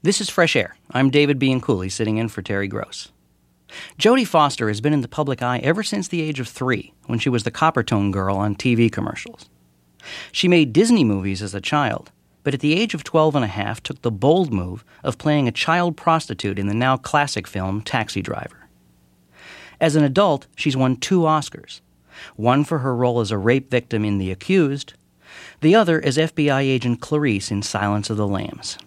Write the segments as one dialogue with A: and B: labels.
A: This is Fresh Air. I'm David Bianculli, sitting in for Terry Gross. Jodie Foster has been in the public eye ever since the age of 3, when she was the Coppertone girl on TV commercials. She made Disney movies as a child, but at the age of 12 and a half took the bold move of playing a child prostitute in the now classic film Taxi Driver. As an adult, she's won 2 Oscars, one for her role as a rape victim in The Accused, the other as FBI agent Clarice in Silence of the Lambs.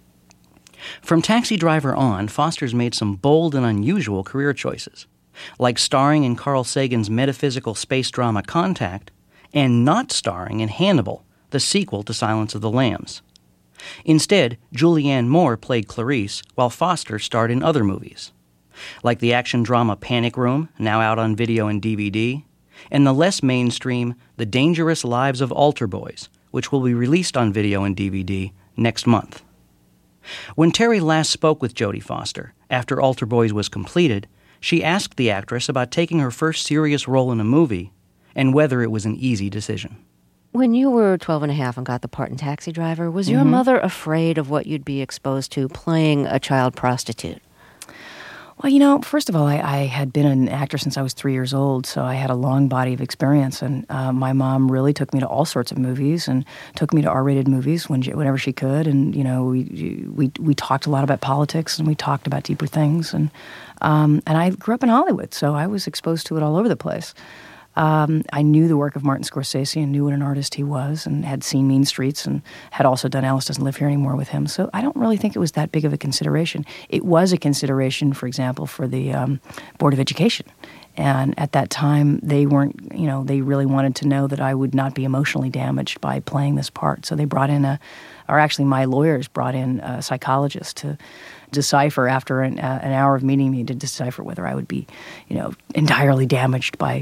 A: From Taxi Driver on, Foster's made some bold and unusual career choices, like starring in Carl Sagan's metaphysical space drama Contact, and not starring in Hannibal, the sequel to Silence of the Lambs. Instead, Julianne Moore played Clarice, while Foster starred in other movies, like the action drama Panic Room, now out on video and DVD, and the less mainstream The Dangerous Lives of Altar Boys, which will be released on video and DVD next month. When Terry last spoke with Jodie Foster, after Altar Boys was completed, she asked the actress about taking her first serious role in a movie and whether it was an easy decision.
B: When you were 12 and a half and got the part in Taxi Driver, was your mother afraid of what you'd be exposed to playing a child prostitute?
C: Well, first of all, I had been an actor since I was 3 years old, so I had a long body of experience. And my mom really took me to all sorts of movies and took me to R-rated movies whenever she could. And, we talked a lot about politics and we talked about deeper things. And I grew up in Hollywood, so I was exposed to it all over the place. I knew the work of Martin Scorsese and knew what an artist he was and had seen Mean Streets and had also done Alice Doesn't Live Here Anymore with him. So I don't really think it was that big of a consideration. It was a consideration, for example, for the Board of Education. And at that time, they weren't, they really wanted to know that I would not be emotionally damaged by playing this part. So they brought in my lawyers brought in a psychologist to decipher, after an hour of meeting me, to decipher whether I would be, entirely damaged by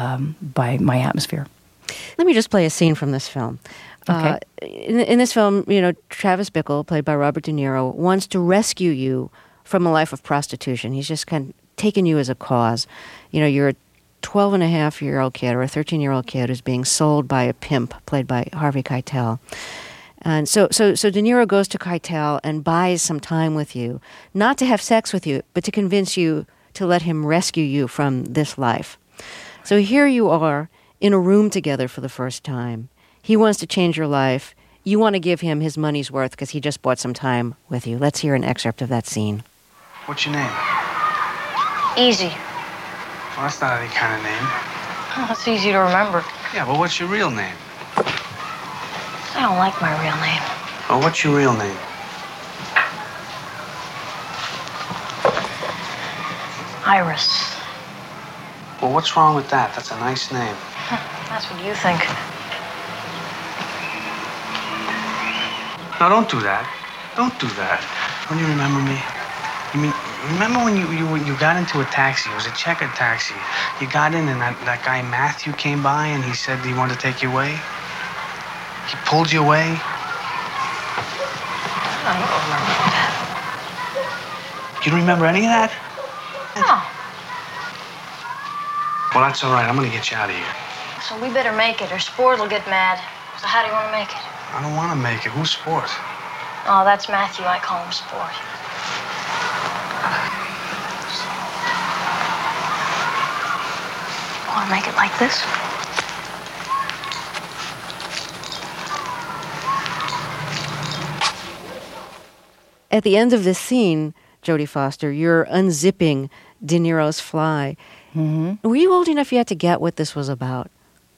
C: my atmosphere.
B: Let me just play a scene from this film.
C: Okay.
B: In this film, Travis Bickle, played by Robert De Niro, wants to rescue you from a life of prostitution. He's just kind of taken you as a cause. You're a 12-and-a-half-year-old kid or a 13-year-old kid who's being sold by a pimp, played by Harvey Keitel. And so De Niro goes to Keitel and buys some time with you, not to have sex with you, but to convince you to let him rescue you from this life. So here you are in a room together for the first time. He wants to change your life. You want to give him his money's worth because he just bought some time with you. Let's hear an excerpt of that scene.
D: What's your name?
E: Easy.
D: Well, that's not any kind of name.
E: Oh, it's easy to remember.
D: Yeah, but what's your real name?
E: I don't like my real name.
D: Oh, what's your real name?
E: Iris.
D: Well, what's wrong with that? That's a nice name.
E: That's what you think.
D: No, don't do that. Don't do that. Don't you remember me? You mean, remember when you got into a taxi? It was a checkered taxi. You got in and that guy Matthew came by and he said he wanted to take you away? He pulled you away?
E: I don't remember that.
D: You don't remember any of that?
E: No.
D: Well, that's all right. I'm going to get you out of here.
E: So we better make it or Sport will get mad. So how do you want to make it?
D: I don't want to make it. Who's Sport?
E: Oh, that's Matthew. I call him Sport. Want to make it like this?
B: At the end of this scene, Jodie Foster, you're unzipping De Niro's fly. Mm-hmm. Were you old enough yet to get what this was about?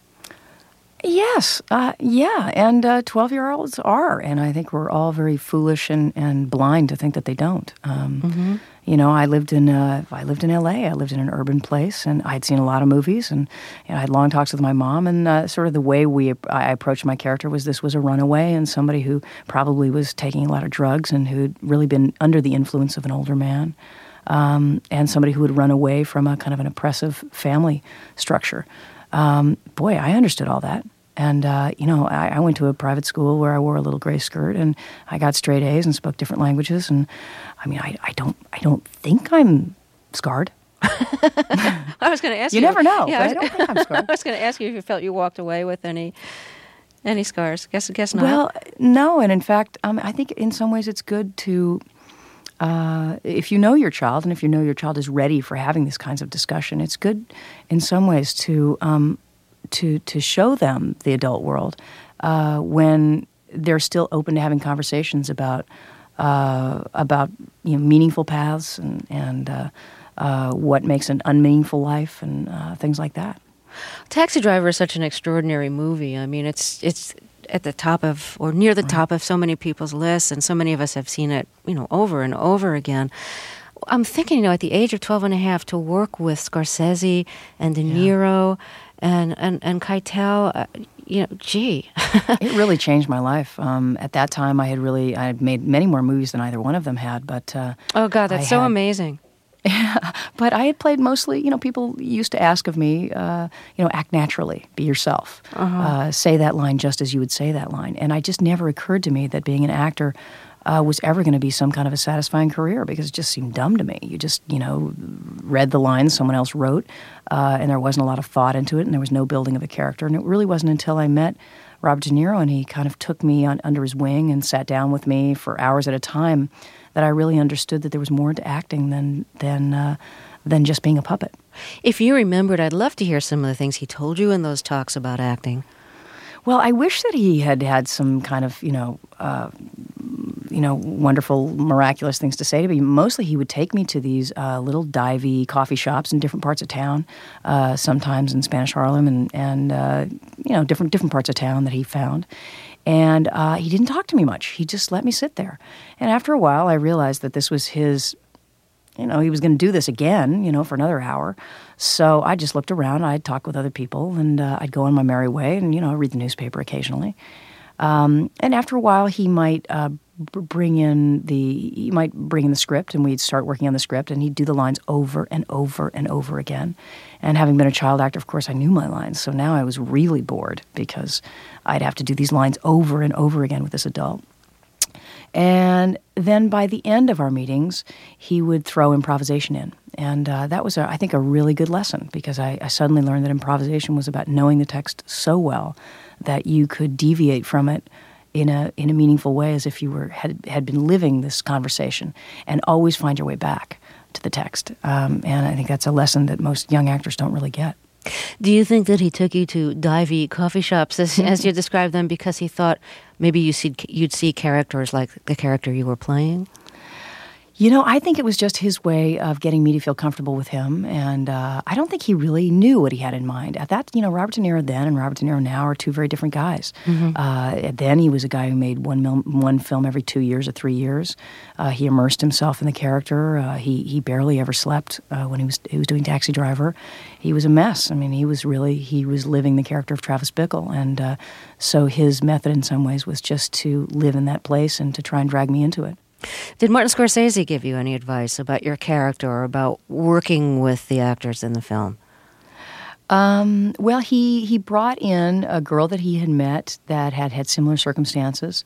C: Yes, yeah, and 12-year-olds are, and I think we're all very foolish and blind to think that they don't. I lived in L.A. I lived in an urban place, and I'd seen a lot of movies, and I had long talks with my mom, and sort of the way I approached my character was this was a runaway and somebody who probably was taking a lot of drugs and who'd really been under the influence of an older man, and somebody who would run away from a kind of an oppressive family structure. Boy, I understood all that. And, I went to a private school where I wore a little gray skirt and I got straight A's and spoke different languages. And I mean, I don't think I'm scarred.
B: I was going to ask you.
C: You never know.
B: Yeah,
C: I don't think I'm scarred.
B: I was going to ask you if you felt you walked away with any scars. Guess not.
C: Well, no. And in fact, I think in some ways it's good to if you know your child, and if you know your child is ready for having these kinds of discussion, it's good in some ways to show them the adult world when they're still open to having conversations about meaningful paths and what makes an unmeaningful life and things like that.
B: Taxi Driver is such an extraordinary movie. I mean, it's at the top of, or near the top of so many people's lists, and so many of us have seen it, over and over again. I'm thinking, at the age of 12 and a half, to work with Scorsese and De Niro and Keitel, gee.
C: It really changed my life. At that time, I had made many more movies than either one of them had, but
B: oh God, that's so amazing.
C: Yeah, but I had played mostly, people used to ask of me, act naturally, be yourself, say that line just as you would say that line. And it just never occurred to me that being an actor was ever going to be some kind of a satisfying career, because it just seemed dumb to me. You just, read the lines someone else wrote, and there wasn't a lot of thought into it, and there was no building of a character. And it really wasn't until I met Robert De Niro and he kind of took me under his wing and sat down with me for hours at a time that I really understood that there was more to acting than just being a puppet.
B: If you remembered, I'd love to hear some of the things he told you in those talks about acting.
C: Well, I wish that he had some kind of, wonderful, miraculous things to say to me. Mostly he would take me to these little divey coffee shops in different parts of town, sometimes in Spanish Harlem and different parts of town that he found. And he didn't talk to me much. He just let me sit there. And after a while, I realized that this was his, he was going to do this again, for another hour. So I just looked around. I'd talk with other people, and I'd go on my merry way and, read the newspaper occasionally. And after a while, he might bring in the script, and we'd start working on the script, and he'd do the lines over and over and over again. And having been a child actor, of course, I knew my lines. So now I was really bored because I'd have to do these lines over and over again with this adult. And then by the end of our meetings, he would throw improvisation in. And that was, I think, a really good lesson, because I suddenly learned that improvisation was about knowing the text so well that you could deviate from it in a meaningful way, as if you had been living this conversation, and always find your way back to the text. And I think that's a lesson that most young actors don't really get.
B: Do you think that he took you to divey coffee shops, as you described them, because he thought maybe you'd see characters like the character you were playing?
C: I think it was just his way of getting me to feel comfortable with him, and I don't think he really knew what he had in mind. At that, Robert De Niro then and Robert De Niro now are two very different guys. Mm-hmm. Then he was a guy who made one film every 2 years or 3 years. He immersed himself in the character. He barely ever slept when he was doing Taxi Driver. He was a mess. I mean, he was living the character of Travis Bickle, and so his method in some ways was just to live in that place and to try and drag me into it.
B: Did Martin Scorsese give you any advice about your character or about working with the actors in the film?
C: Well, he brought in a girl that he had met that had similar circumstances.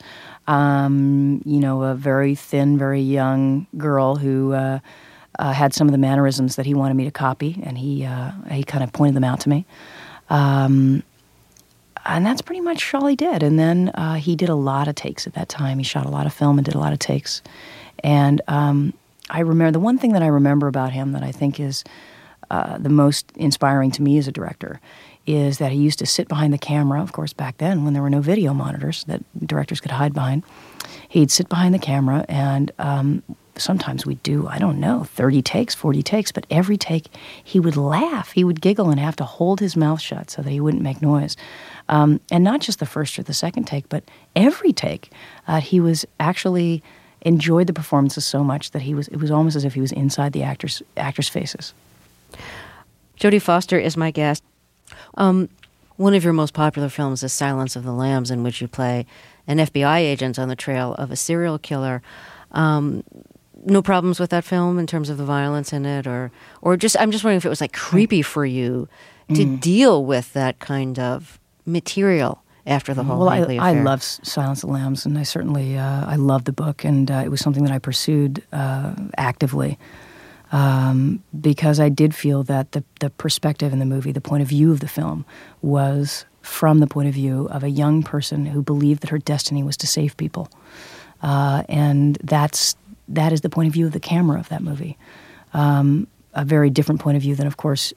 C: A very thin, very young girl who had some of the mannerisms that he wanted me to copy, and he kind of pointed them out to me. And that's pretty much all he did. And then he did a lot of takes at that time. He shot a lot of film and did a lot of takes. And I remember, the one thing that I remember about him that I think is the most inspiring to me as a director is that he used to sit behind the camera, of course, back then when there were no video monitors that directors could hide behind. He'd sit behind the camera, and sometimes we'd do, 30 takes, 40 takes, but every take he would laugh. He would giggle and have to hold his mouth shut so that he wouldn't make noise. And not just the first or the second take, but every take. He was actually enjoyed the performances so much that it was almost as if he was inside the actors' faces.
B: Jodie Foster is my guest. One of your most popular films is Silence of the Lambs, in which you play an FBI agent on the trail of a serial killer. No problems with that film in terms of the violence in it, or just I'm just wondering if it was like creepy for you to deal with that kind of material after the whole Haley affair.
C: I love Silence of the Lambs, and I certainly I love the book, and it was something that I pursued actively because I did feel that the perspective in the movie, the point of view of the film, was from the point of view of a young person who believed that her destiny was to save people, and that's that is the point of view of the camera of that movie. A very different point of view than, of course,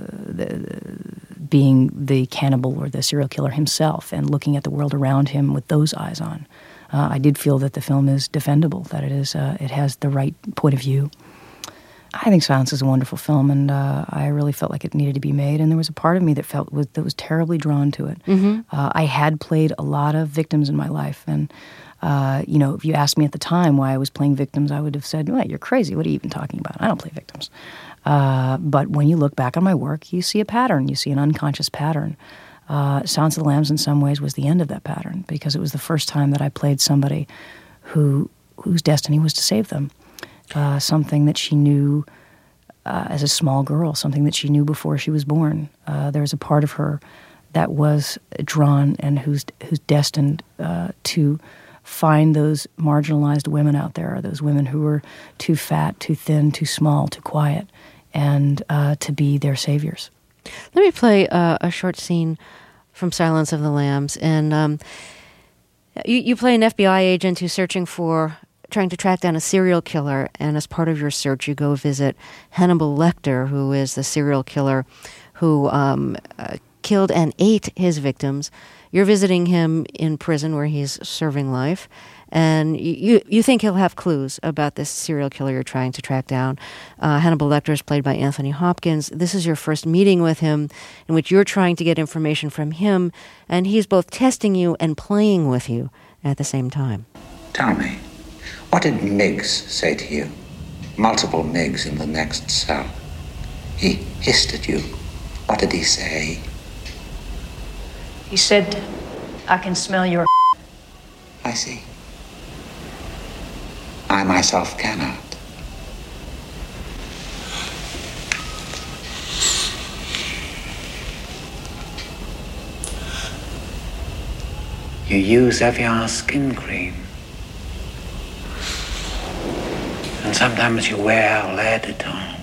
C: being the cannibal or the serial killer himself and looking at the world around him with those eyes on. I did feel that the film is defendable, that it has the right point of view. I think Silence is a wonderful film, and I really felt like it needed to be made. And there was a part of me that was terribly drawn to it.
B: Mm-hmm.
C: I had played a lot of victims in my life, and if you asked me at the time why I was playing victims, I would have said, "Well, you're crazy. What are you even talking about? I don't play victims." But when you look back on my work, you see a pattern. You see an unconscious pattern. Silence of the Lambs, in some ways, was the end of that pattern because it was the first time that I played somebody whose destiny was to save them. Something that she knew as a small girl, something that she knew before she was born. There was a part of her that was drawn and who's destined to find those marginalized women out there, those women who were too fat, too thin, too small, too quiet, and to be their saviors.
B: Let me play a short scene from Silence of the Lambs. And you play an FBI agent who's trying to track down a serial killer, and as part of your search, you go visit Hannibal Lecter, who is the serial killer who killed and ate his victims. You're visiting him in prison where he's serving life, and you think he'll have clues about this serial killer you're trying to track down. Hannibal Lecter is played by Anthony Hopkins. This is your first meeting with him, in which you're trying to get information from him, and he's both testing you and playing with you at the same time.
F: Tell me, what did Miggs say to you? Multiple Miggs in the next cell. He hissed at you. What did he say?
E: He said, "I can smell your..."
F: I see. I myself cannot. You use Evian skin cream. And sometimes you wear L'air du Temps.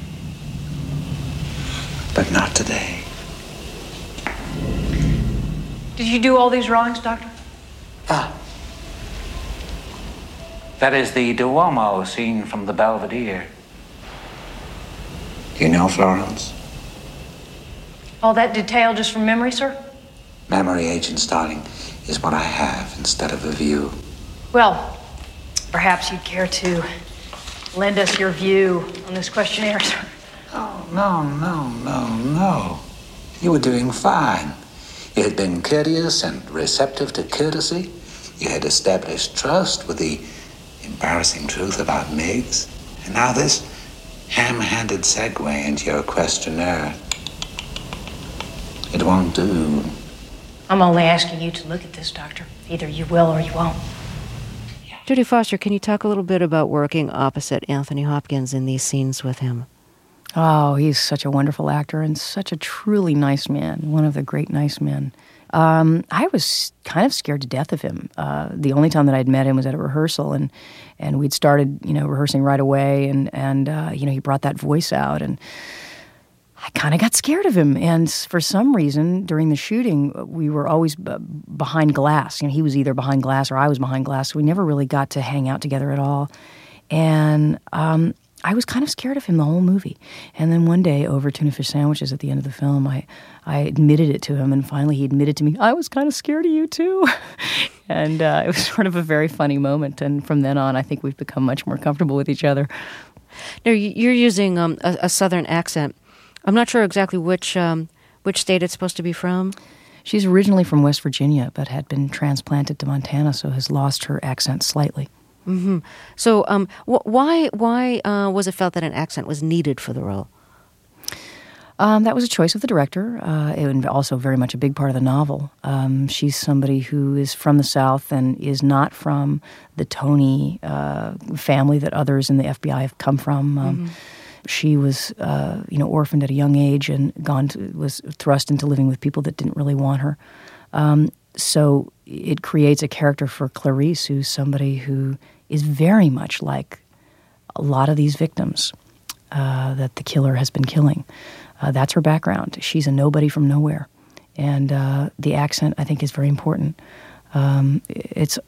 F: But not today.
E: Did you do all these drawings, Doctor?
F: That is the Duomo scene from the Belvedere. Do you know Florence?
E: All that detail just from memory, sir?
F: Memory, Agent Starling, is what I have instead of a view.
E: Well, perhaps you'd care to lend us your view on this questionnaire, sir.
F: Oh, no. You were doing fine. You had been courteous and receptive to courtesy. You had established trust with the embarrassing truth about Miggs. And now this ham-handed segue into your questionnaire. It won't do.
E: I'm only asking you to look at this, Doctor. Either you will or you won't.
B: Jodie Foster, can you talk a little bit about working opposite Anthony Hopkins in these scenes with him?
C: Oh, he's such a wonderful actor and such a truly nice man, one of the great nice men. I was kind of scared to death of him. The only time that I'd met him was at a rehearsal, and we'd started, rehearsing right away, and he brought that voice out, and I kind of got scared of him. And for some reason, during the shooting, we were always behind glass. He was either behind glass or I was behind glass, so we never really got to hang out together at all. And I was kind of scared of him the whole movie. And then one day, over tuna fish sandwiches at the end of the film, I admitted it to him, and finally he admitted to me, I was kind of scared of you too. And it was sort of a very funny moment. And from then on, I think we've become much more comfortable with each other.
B: Now, you're using a Southern accent. I'm not sure exactly which state it's supposed to be from.
C: She's originally from West Virginia, but had been transplanted to Montana, so has lost her accent slightly.
B: Mm-hmm. So why was it felt that an accent was needed for the role?
C: That was a choice of the director. It was also very much a big part of the novel. She's somebody who is from the South and is not from the Tony family that others in the FBI have come from. She was, orphaned at a young age and was thrust into living with people that didn't really want her. So it creates a character for Clarice, who's somebody who is very much like a lot of these victims that the killer has been killing. That's her background. She's a nobody from nowhere. And the accent, I think, is very important. It's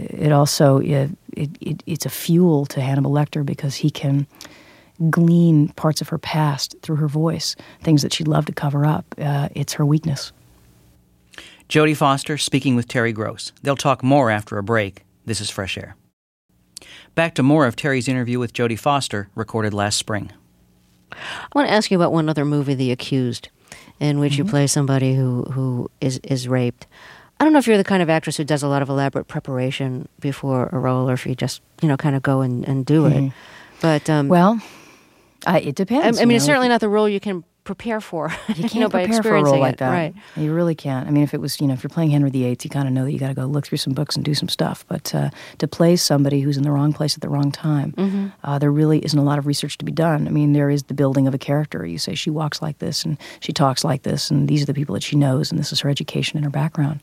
C: a fuel to Hannibal Lecter because he can glean parts of her past through her voice, things that she'd love to cover up. It's her weakness.
A: Jodie Foster speaking with Terry Gross. They'll talk more after a break. This is Fresh Air. Back to more of Terry's interview with Jodie Foster, recorded last spring.
B: I want to ask you about one other movie, The Accused, in which you play somebody who is raped. I don't know if you're the kind of actress who does a lot of elaborate preparation before a role, or if you just, kind of go and do it. But
C: it depends.
B: I mean, it's certainly not the role you can prepare for.
C: You can't
B: by
C: prepare for a role like that.
B: Right.
C: You really can't. I mean, if it was, if you're playing Henry VIII, you kind of know that you got to go look through some books and do some stuff. But to play somebody who's in the wrong place at the wrong time, there really isn't a lot of research to be done. I mean, there is the building of a character. You say she walks like this and she talks like this, and these are the people that she knows, and this is her education and her background.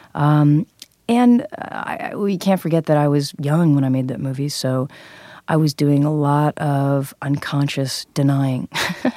C: We can't forget that I was young when I made that movie, so I was doing a lot of unconscious denying.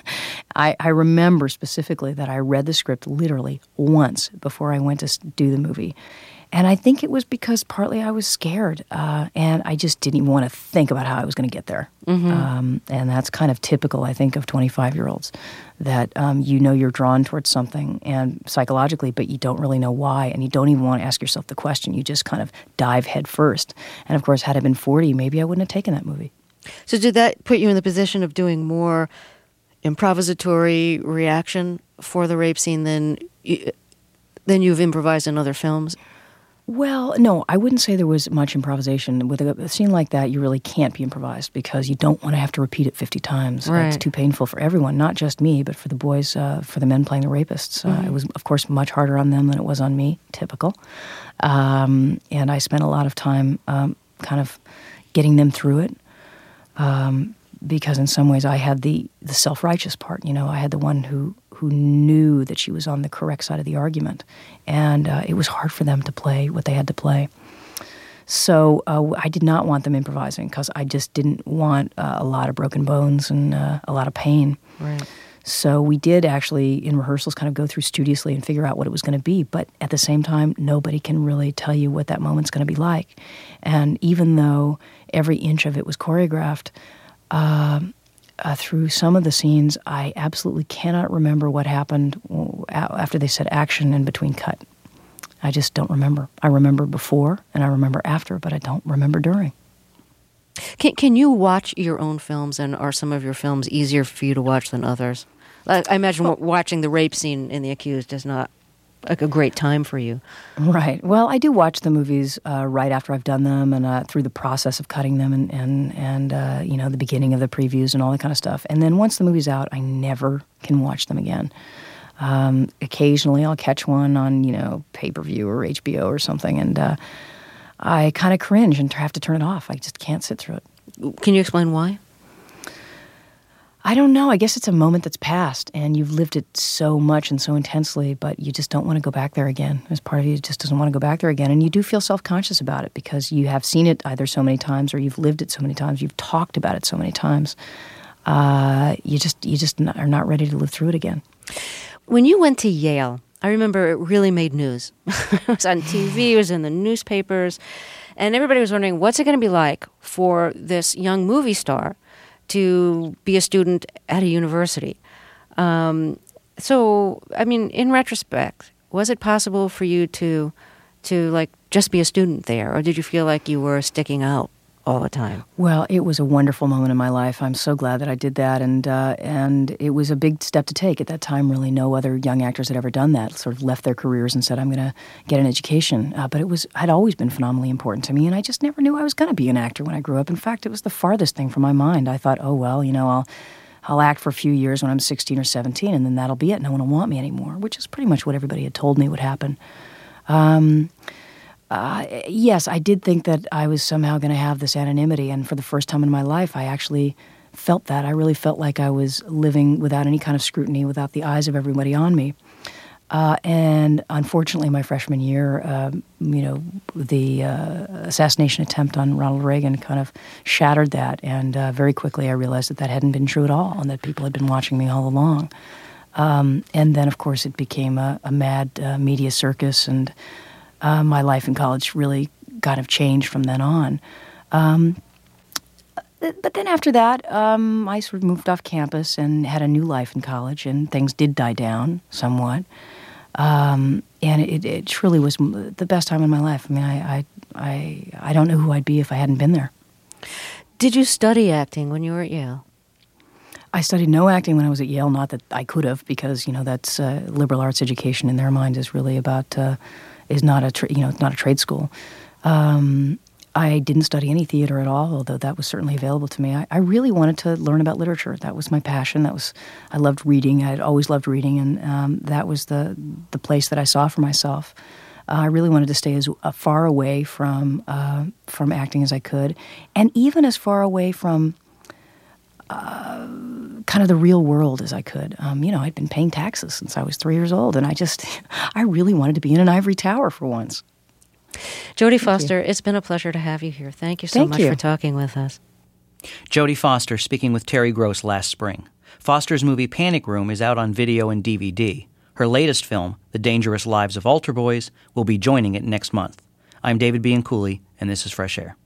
C: I remember specifically that I read the script literally once before I went to do the movie. And I think it was because partly I was scared, and I just didn't even want to think about how I was going to get there. And that's kind of typical, I think, of 25-year-olds, that you're drawn towards something and psychologically, but you don't really know why, and you don't even want to ask yourself the question. You just kind of dive head first. And of course, had I been 40, maybe I wouldn't have taken that movie.
B: So did that put you in the position of doing more improvisatory reaction for the rape scene than you've improvised in other films?
C: Well, no, I wouldn't say there was much improvisation. With a scene like that, you really can't be improvised because you don't want to have to repeat it 50 times.
B: Right.
C: It's too painful for everyone, not just me, but for the boys, for the men playing the rapists. It was, of course, much harder on them than it was on me, typical. And I spent a lot of time kind of getting them through it because in some ways I had the self-righteous part. I had the one who knew that she was on the correct side of the argument. And it was hard for them to play what they had to play. So I did not want them improvising because I just didn't want a lot of broken bones and a lot of pain.
B: Right.
C: So we did actually, in rehearsals, kind of go through studiously and figure out what it was going to be. But at the same time, nobody can really tell you what that moment's going to be like. And even though every inch of it was choreographed, through some of the scenes, I absolutely cannot remember what happened after they said action and between cut. I just don't remember. I remember before and I remember after, but I don't remember during.
B: Can you watch your own films, and are some of your films easier for you to watch than others? I imagine watching the rape scene in The Accused is not like a great time for you.
C: Right. Well, I do watch the movies right after I've done them, and through the process of cutting them, and the beginning of the previews and all that kind of stuff. And then once the movie's out, I never can watch them again. Occasionally, I'll catch one on pay-per-view or HBO or something, and I kind of cringe and have to turn it off. I just can't sit through it.
B: Can you explain why?
C: I don't know. I guess it's a moment that's passed, and you've lived it so much and so intensely, but you just don't want to go back there again. There's part of you that just doesn't want to go back there again, and you do feel self-conscious about it because you have seen it either so many times or you've lived it so many times, you've talked about it so many times. You just are not ready to live through it again.
B: When you went to Yale, I remember it really made news. It was on TV, it was in the newspapers, and everybody was wondering, what's it going to be like for this young movie star to be a student at a university? So, I mean, in retrospect, was it possible for you to like just be a student there, or did you feel like you were sticking out all the time?
C: Well, it was a wonderful moment in my life. I'm so glad that I did that, and it was a big step to take. At that time, really no other young actors had ever done that, sort of left their careers and said, I'm going to get an education. But it had always been phenomenally important to me, and I just never knew I was going to be an actor when I grew up. In fact, it was the farthest thing from my mind. I thought, oh, well, I'll act for a few years when I'm 16 or 17, and then that'll be it. No one will want me anymore, which is pretty much what everybody had told me would happen. Yes, I did think that I was somehow going to have this anonymity, and for the first time in my life, I actually felt that. I really felt like I was living without any kind of scrutiny, without the eyes of everybody on me. And unfortunately, my freshman year, the assassination attempt on Ronald Reagan kind of shattered that, and very quickly I realized that hadn't been true at all, and that people had been watching me all along. And then, of course, it became a mad media circus, and my life in college really kind of changed from then on. But then after that, I sort of moved off campus and had a new life in college, and things did die down somewhat. And it truly was the best time in my life. I mean, I don't know who I'd be if I hadn't been there.
B: Did you study acting when you were at Yale?
C: I studied no acting when I was at Yale. Not that I could have, because that's liberal arts education in their mind is really about is not it's not a trade school. I didn't study any theater at all, although that was certainly available to me. I really wanted to learn about literature. That was my passion. I loved reading. I had always loved reading, and that was the place that I saw for myself. I really wanted to stay as far away from acting as I could, and even as far away from kind of the real world as I could. I'd been paying taxes since I was 3 years old, and I really wanted to be in an ivory tower for once.
B: Jodie Foster, it's been a pleasure to have you here. Thank you so much for talking with us.
A: Jodie Foster speaking with Terry Gross last spring. Foster's movie Panic Room is out on video and DVD. Her latest film, The Dangerous Lives of Altar Boys, will be joining it next month. I'm David Bianculli, and this is Fresh Air.